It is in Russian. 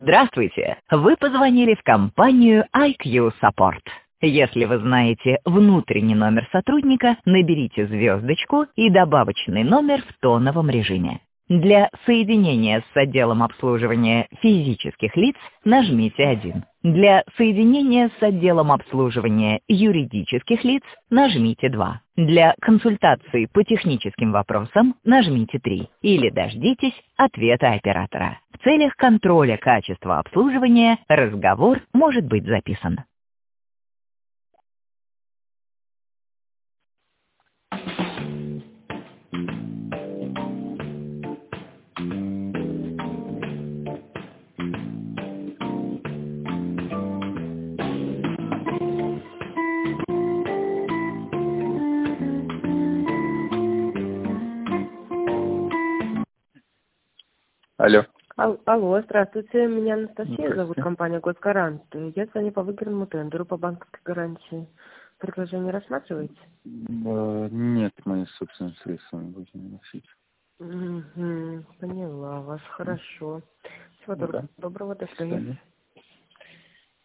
Здравствуйте! Вы позвонили в компанию IQ Support. Если вы знаете внутренний номер сотрудника, наберите звездочку и добавочный номер в тоновом режиме. Для соединения с отделом обслуживания физических лиц нажмите 1. Для соединения с отделом обслуживания юридических лиц нажмите 2. Для консультации по техническим вопросам нажмите 3. Или дождитесь ответа оператора. В целях контроля качества обслуживания разговор может быть записан. Алло. Алло, здравствуйте, меня Анастасия зовут, Здравствуйте. компания «Госгарант». Я звоню по выигранному тендеру по банковской гарантии. Предложение рассматриваете? Нет, мои собственные средства мы будем носить. Поняла вас, хорошо. Всего Да. доброго, до свидания. До свидания.